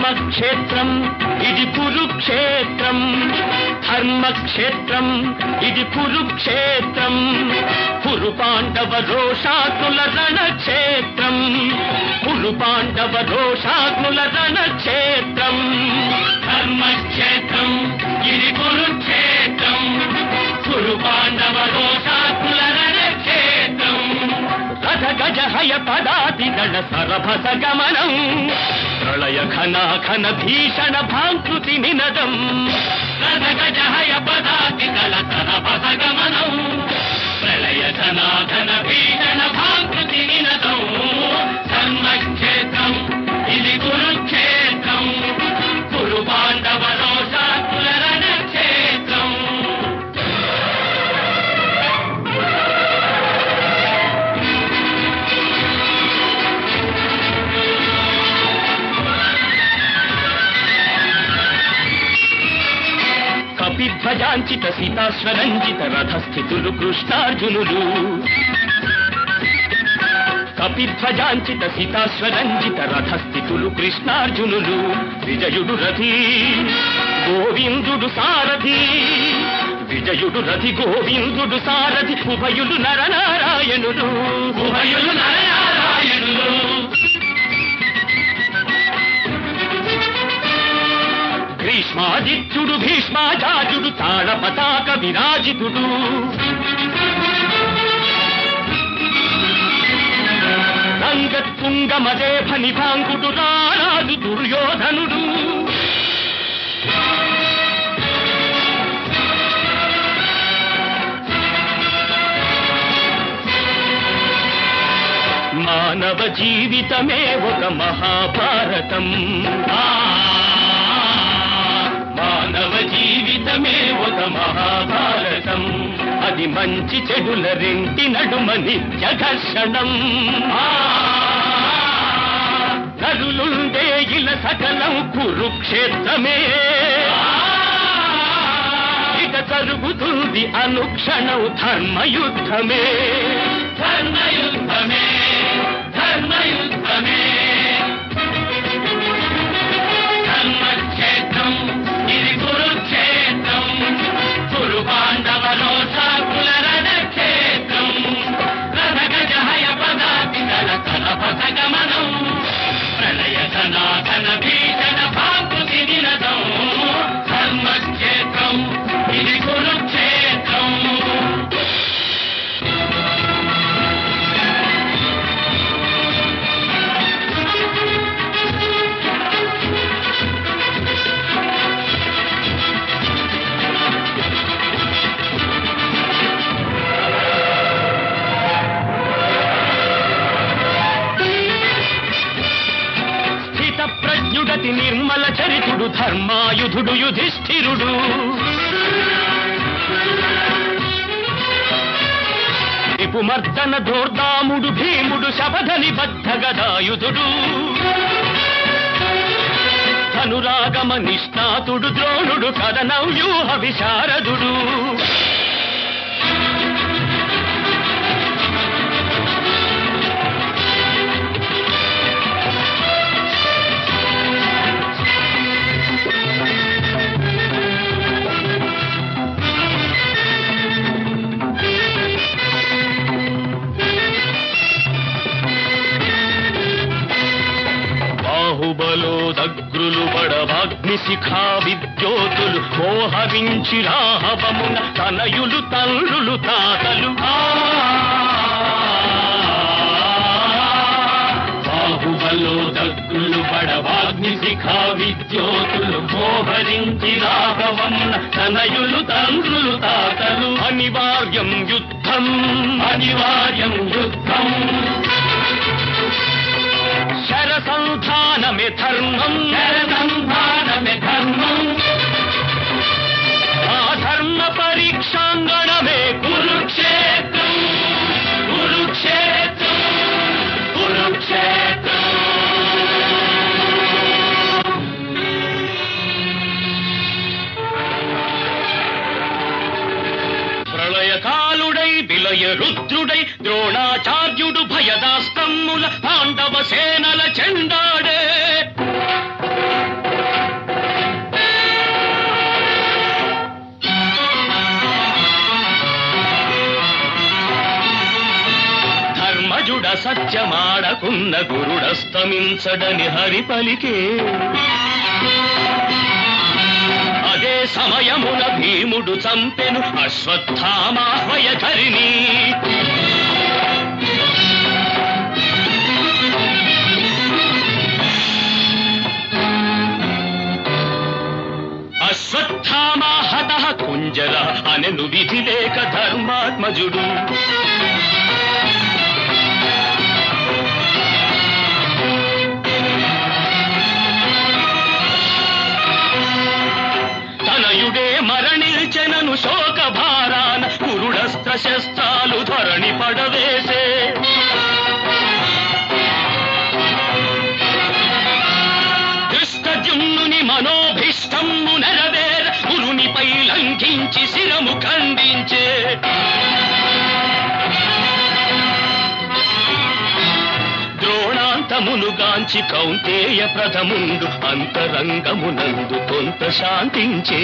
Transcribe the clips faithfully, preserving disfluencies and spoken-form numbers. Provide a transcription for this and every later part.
ధర్మక్షేత్రం ఇది కురుక్షేత్రం, ధర్మక్షేత్రం ఇది కురుక్షేత్రం, కురు పాండవ రోషాగ్నుల రణక్షేత్రం, కురు పాండవ రోషాగ్నుల రణక్షేత్రం. ధర్మక్షేత్రం ఇది కురుక్షేత్రం, కురు పాండవ రోషాగ్నుల రణక్షేత్రం. రథ గజ హయ పదాతి గణ సరభస గమనం, ప్రళయ ఘన ఘన భీషణ భాంకృతి నినదం. రథ గజ హయ పదాతి గణ సరభస గమనం, ప్రళయ ఘన ఘన భీషణ భాంకృతి నినదం. ధర్మక్షేత్రం ఇది కురుక్షేత్రం, కురు పాండవ రోషాగ్నుల రణక్షేత్రం. కపిధ్వజాంచిత సీతాశ్వరంజిత రథస్థితులు కృష్ణార్జునులు, కపిధ్వజాంచిత సీతాశ్వరంజిత రథస్థితులు కృష్ణార్జునులు. విజయుడు రథి గోవిందుడు సారథి, విజయుడు రథి గోవిందుడు సారథి. ఉభయులు నరనారాయణులు, ఉభయులు నరనారాయణులు. గ్రీష్మాదిత్యుడు భీష్మాచార్యుడు తాళ పతాక విరాజితుడు, రంగత్తుంగమదేభ నిభాంగుడు రారాజు దుర్యోధనుడు. మానవ జీవితమే ఒక మహాభారతం, మానవ జీవితమే ఒక మహాభారతం. అది మంచి చెడుల రెంటి నడుమ నిత్య ఘర్షణం. నరులుండే ఇల సకలం కురుక్షేత్రమే, ఇక జరుగుతుంది అనుక్షణం ధర్మయుద్ధమే, ధర్మయుద్ధమే, ధర్మయుద్ధమే. ధర్మక్షేత్రం ఇది కురుక్షేత్రం, కురు పాండవ రోషాగ్నుల రణక్షేత్రం. రథ గజ హయ పదాతి దళ సరభస గమనం, ప్రళయ ఘన ఘన భీషణ భాంకృతి నినదం. ధర్మక్షేత్రం ఇది కురుక్షేత్రం. ప్రజ్ఞుడతి నిర్మల చరితుడు ధర్మాయుధుడు యుధిష్ఠిరుడు, రిపుమర్దన దోర్దాముడు భీముడు శబధని బద్ధ గదాయుధుడు, ధనురాగమ నిష్ణాతుడు ద్రోణుడు కదన వ్యూహ విశారదుడు. బాహుబలోదగ్రులు బడవాగ్ని శిఖా విద్యోతులు మోహరించి రాహవమున తనయులు తండ్రులు తాతలు. బాహుబలోదగ్రులు బడవాగ్ని శిఖా విద్యోతులు మోహరించి రాహవమున తనయులు తండ్రులు తాతలు. అనివార్యం యుద్ధం, అనివార్యం యుద్ధం. శరసంధానమే ధర్మం, శరసంధానమే ధర్మం. ఆ ధర్మ పరీక్షాంగణమే కురుక్షేత్రం, కురుక్షేత్రం, కురుక్షేత్రం. ప్రళయకాలుడై విలయ రుద్రుడై ద్రోణాచార్యుడు భయదాస్తమ్ముల పాండవ సేనల చెండాడే. ధర్మజుడ సత్యమాడకున్న గురుడస్తమించడని హరి పలికే. అదే సమయమున భీముడు చంపెను అశ్వత్థామాహ్వయధరిని. అశ్వత్థామా హతః కుంజర అనెను విధి లేక ధర్మాత్మజుడు. తనయుడే మరణించెనను శోక భారాన గురుడస్త్ర శస్త్రాలు ధరణి పడవేసే. దుష్టజుమ్నుని మనోభిష్టము నెరవేర గురునిపై లంఘించి శిరము ఖండించే. ద్రోణాంతమునుగాంచి కౌంతేయ ప్రథముండు అంతరంగమునందు కొంత శాంతించే.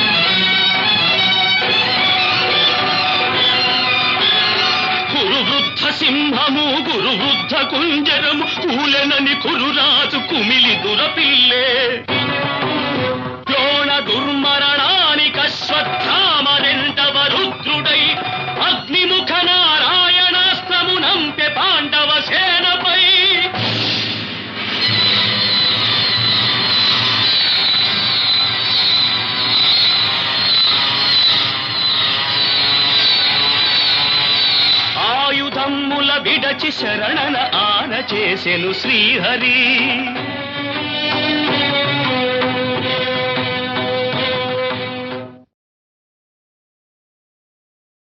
కురువృద్ధ సింహము గురువృద్ధ కుంజరము కూలెనని కురురాజు కుమిలి దురపిల్లే. ద్రోణ దుర్మరణానికి అశ్వత్థామనెంటవ రుద్రుడై అగ్నిముఖ నారాయణాస్త్రము నంపె పాండవ సేనపై. ఆయుధమ్ముల విడచి శరణన ఆన చేసెను శ్రీహరి.